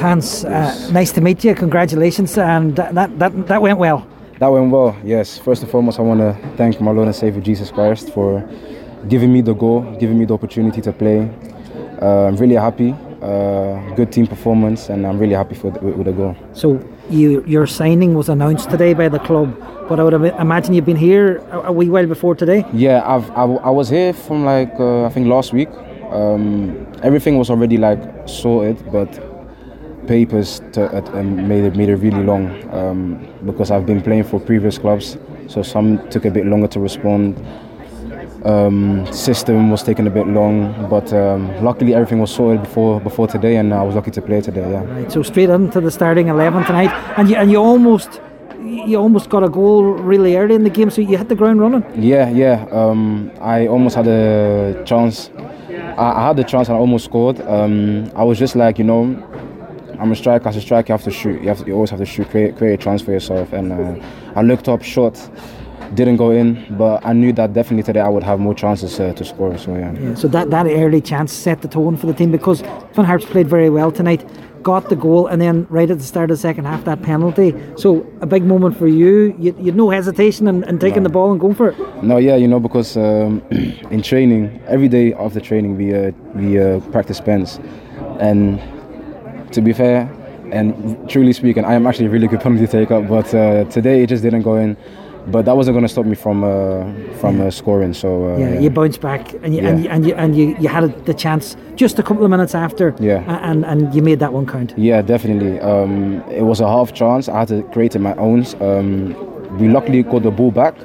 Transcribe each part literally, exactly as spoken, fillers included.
Hans, uh, nice to meet you. Congratulations, and that that that went well. That went well. Yes. First and foremost, I want to thank my Lord and Savior Jesus Christ for giving me the goal, giving me the opportunity to play. Uh, I'm really happy. Uh, good team performance, and I'm really happy for the, with, with the goal. So you, your signing was announced today by the club, but I would imagine you've been here a, a wee while before today. Yeah, I've I, I was here from like uh, I think last week. Um, everything was already like sorted, but papers to, uh, made it made it really long um, because I've been playing for previous clubs, so some took a bit longer to respond. Um, system was taking a bit long, but um, luckily everything was sorted before before today, and I was lucky to play today. Yeah. Right. So straight into the starting eleven tonight, and you and you almost you almost got a goal really early in the game, so you hit the ground running. Yeah, yeah. Um, I almost had a chance. I, I had the chance and I almost scored. Um, I was just like, you know, I'm a striker. As a striker, you have to shoot. You have to, you always have to shoot, create, create a chance for yourself. And uh, I looked up, shot, didn't go in, but I knew that definitely today I would have more chances uh, to score. So yeah. yeah. So that, that early chance set the tone for the team, because Van Harps played very well tonight, got the goal, and then right at the start of the second half, that penalty. So a big moment for you. You, you had no hesitation in, in taking no. the ball and going for it. No, yeah, you know, because um, in training, every day after training, we uh, we uh, practice pens, and to be fair and truly speaking, I am actually a really good penalty taker, but uh, today it just didn't go in. But that wasn't going to stop me from uh, from uh, scoring. So uh, yeah, yeah, you bounced back, and you, yeah. and you, and you and you you had the chance just a couple of minutes after. Yeah, and and you made that one count. Yeah, definitely. Um, it was a half chance. I had to create it my own. Um, we luckily got the ball back.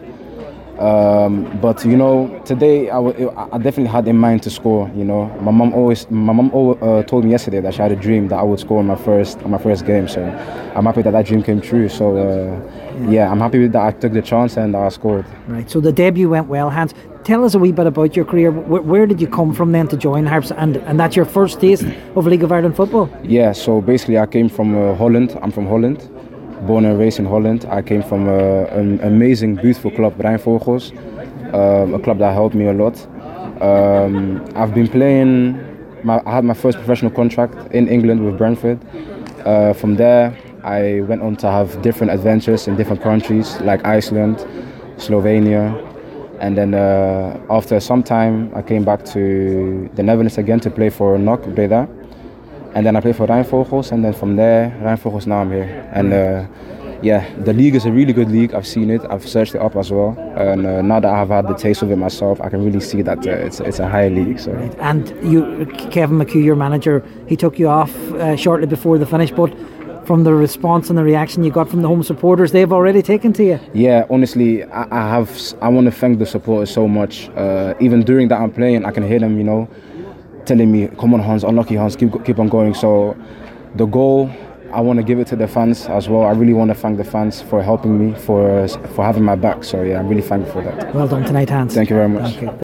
Um, but you know, today I, w- I definitely had in mind to score. You know, my mum always, my mum uh, told me yesterday that she had a dream that I would score in my first, in my first game. So I'm happy that that dream came true. So uh, yeah. yeah, I'm happy with that. I took the chance and I scored. Right. So the debut went well, Hans. Tell us a wee bit about your career. Where, where did you come from then to join Harps, and and that's your first taste of League of Ireland football? Yeah. So basically, I came from uh, Holland. I'm from Holland. Born and raised in Holland. I came from uh, an amazing, beautiful club, Rijnvogels, um, a club that helped me a lot. Um, I've been playing, my, I had my first professional contract in England with Brentford. Uh, from there, I went on to have different adventures in different countries like Iceland, Slovenia, and then uh, after some time, I came back to the Netherlands again to play for N O C Breda. And then I played for Rijnvogels, and then from there, Rijnvogels, now I'm here. And uh, yeah, the league is a really good league. I've seen it, I've searched it up as well. And uh, now that I've had the taste of it myself, I can really see that uh, it's it's a high league. So. Right. And you, Kevin McHugh, your manager, he took you off uh, shortly before the finish, but from the response and the reaction you got from the home supporters, they've already taken to you. Yeah, honestly, I, I have. I want to thank the supporters so much. Uh, even during that I'm playing, I can hear them, you know, telling me, come on Hans, unlucky Hans, keep keep on going. So the goal, I want to give it to the fans as well. I really want to thank the fans for helping me, for for having my back. So yeah, I'm really thankful for that. Well done tonight, Hans. Thank you very much. Thank you.